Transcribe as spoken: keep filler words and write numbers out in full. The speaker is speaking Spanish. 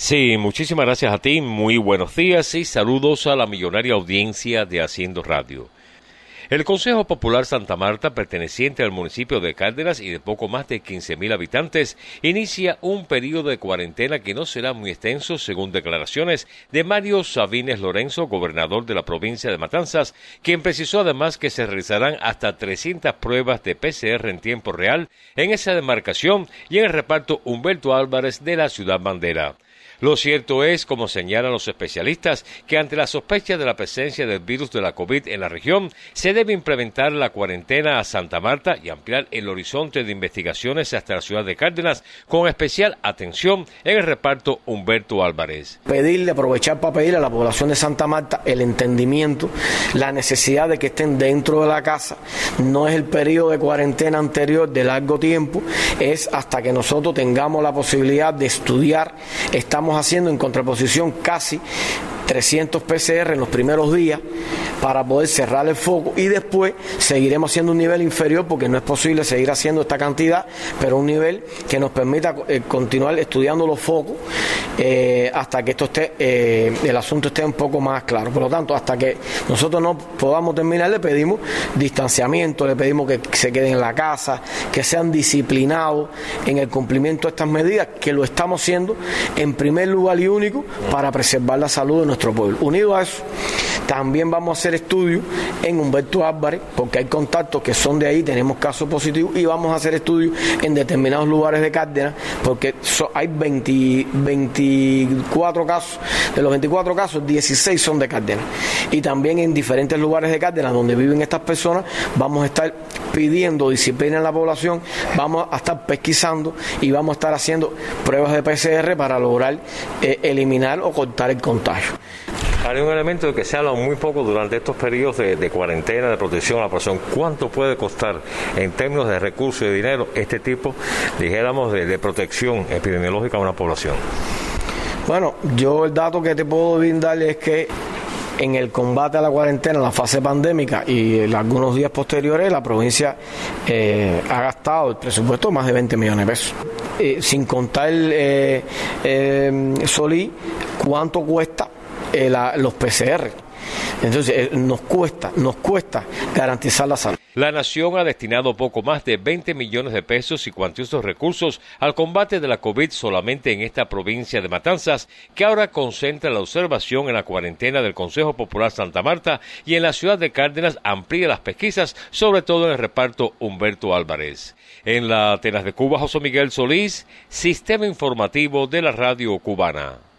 Sí, muchísimas gracias a ti, muy buenos días y saludos a la millonaria audiencia de Haciendo Radio. El Consejo Popular Santa Marta, perteneciente al municipio de Cárdenas y de poco más de quince mil habitantes, inicia un periodo de cuarentena que no será muy extenso, según declaraciones de Mario Sabines Lorenzo, gobernador de la provincia de Matanzas, quien precisó además que se realizarán hasta trescientas pruebas de P C R en tiempo real en esa demarcación y en el reparto Humberto Álvarez de la Ciudad Bandera. Lo cierto es, como señalan los especialistas, que ante la sospecha de la presencia del virus de la COVID en la región, se debe implementar la cuarentena a Santa Marta y ampliar el horizonte de investigaciones hasta la ciudad de Cárdenas, con especial atención en el reparto Humberto Álvarez. Pedirle, aprovechar para pedirle a la población de Santa Marta el entendimiento, la necesidad de que estén dentro de la casa. No es el periodo de cuarentena anterior de largo tiempo, es hasta que nosotros tengamos la posibilidad de estudiar. Estamos haciendo en contraposición casi trescientos P C R en los primeros días para poder cerrar el foco y después seguiremos haciendo un nivel inferior porque no es posible seguir haciendo esta cantidad, pero un nivel que nos permita eh, continuar estudiando los focos eh, hasta que esto esté, eh, el asunto esté un poco más claro. Por lo tanto, hasta que nosotros no podamos terminar, le pedimos distanciamiento, le pedimos que se queden en la casa, que sean disciplinados en el cumplimiento de estas medidas, que lo estamos haciendo en primer lugar y único para preservar la salud de nuestro pueblo. Unido a eso, también vamos a hacer estudios en Humberto Álvarez, porque hay contactos que son de ahí, tenemos casos positivos, y vamos a hacer estudios en determinados lugares de Cárdenas, porque so, hay veinte, veinticuatro casos, de los veinticuatro casos, dieciséis son de Cárdenas. Y también en diferentes lugares de Cárdenas donde viven estas personas, vamos a estar pidiendo disciplina en la población, vamos a estar pesquisando y vamos a estar haciendo pruebas de P C R para lograr eh, eliminar o cortar el contagio. Hay un elemento de que se habla muy poco durante estos periodos de, de cuarentena, de protección a la población. ¿Cuánto puede costar en términos de recursos y de dinero este tipo, dijéramos, de, de protección epidemiológica a una población? Bueno, yo el dato que te puedo brindar es que en el combate a la cuarentena, en la fase pandémica y en algunos días posteriores, la provincia eh, ha gastado el presupuesto más de veinte millones de pesos. Eh, sin contar eh, eh, Solí, ¿cuánto cuesta eh, la, los P C R? Entonces, eh, nos cuesta, nos cuesta garantizar la salud. La Nación ha destinado poco más de veinte millones de pesos y cuantiosos recursos al combate de la COVID solamente en esta provincia de Matanzas, que ahora concentra la observación en la cuarentena del Consejo Popular Santa Marta y en la ciudad de Cárdenas amplía las pesquisas, sobre todo en el reparto Humberto Álvarez. En la Atenas de Cuba, José Miguel Solís, Sistema Informativo de la Radio Cubana.